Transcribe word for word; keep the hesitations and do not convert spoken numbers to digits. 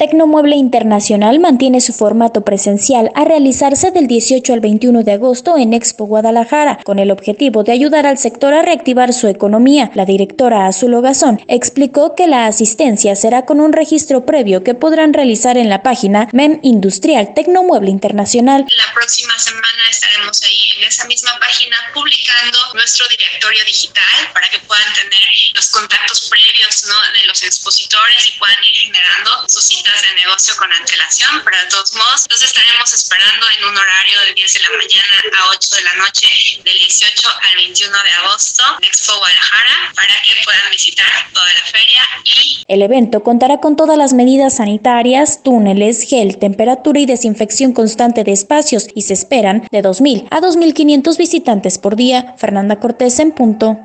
Tecnomueble Internacional mantiene su formato presencial a realizarse del dieciocho al veintiuno de agosto en Expo Guadalajara, con el objetivo de ayudar al sector a reactivar su economía. La directora Azul Ogazón explicó que la asistencia será con un registro previo que podrán realizar en la página M E M Industrial Tecnomueble Internacional. La próxima semana estaremos ahí en esa misma página publicando nuestro directorio digital para que puedan tener los contactos previos, ¿no?, de los expositores y puedan ir generando sus citas de negocio con antelación, pero de todos modos los estaremos esperando en un horario de diez de la mañana a ocho de la noche del dieciocho al veintiuno de agosto en Expo Guadalajara para que puedan visitar toda la feria. Y el evento contará con todas las medidas sanitarias, túneles, gel, temperatura y desinfección constante de espacios y se esperan de dos mil a dos mil quinientos visitantes por día. Fernanda Cortés en punto.